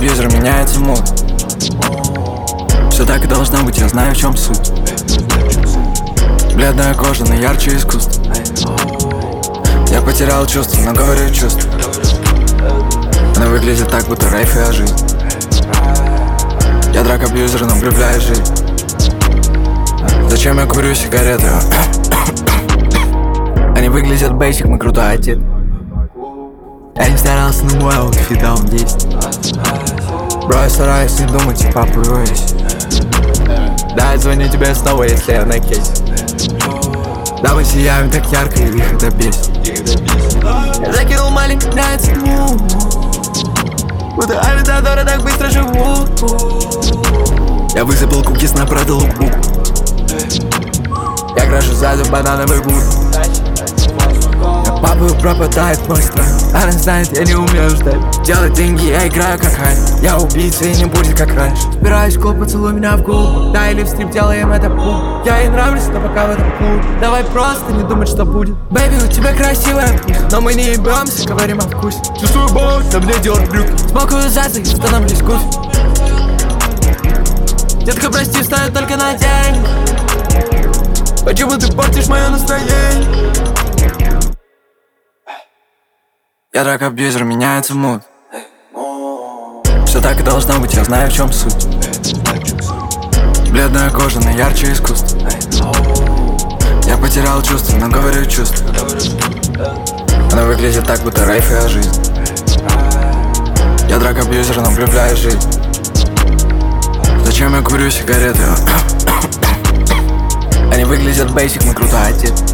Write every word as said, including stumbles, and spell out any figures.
драг-абьюзер, меняется мод. Все так и должно быть, я знаю, в чем суть. Бледная кожа, но ярче искусств. Я потерял чувства, но говорю чувства. Она выглядит так, будто рейф и я жизнь. Я драг-абьюзер, но влюбляюсь в жизнь. Зачем я курю сигареты? Они выглядят бейсик, мы круто одет. Я не старался, но мой аутфит даун десять. Бро, я стараюсь не думать и попруюсь. Да, я звоню тебе снова, если я на кейсе. Да, мы сияем так ярко, и их это бесит. Я закинул маленький нравится му. Будто авитадоры так быстро живут. Я высыпал кукис на продал лукбук. Я крашу сзади банановый бур. Я папаю, пропадает мой страх. Она знает, я не умею ждать. Делать деньги, я играю как хай. Я убийца и не будет как раньше. Собираюсь клуб, поцелуй меня в губы. Да, или в стрип делаем это пул. Я ей нравлюсь, но пока в этом клубе. Давай просто не думать, что будет. Бэйби, у тебя красивая вкус. Но мы не ебемся, говорим о вкусе. Чувствую боль, на мне делать брюки. Смокаю зазы и становлюсь кофе. Детка, прости, встаю только на день. Почему ты портишь мое настроение? Я драг-абьюзер, меняется мод. Все так и должно быть, я знаю, в чем суть. Бледная кожа, но ярче искусств. Я потерял чувства, но говорю чувства. Она выглядит так, будто рейф и я жизнь. Я драг-абьюзер, но влюбляюсь в жизнь. Зачем я курю сигареты? Они выглядят бейсик, мы круто одет.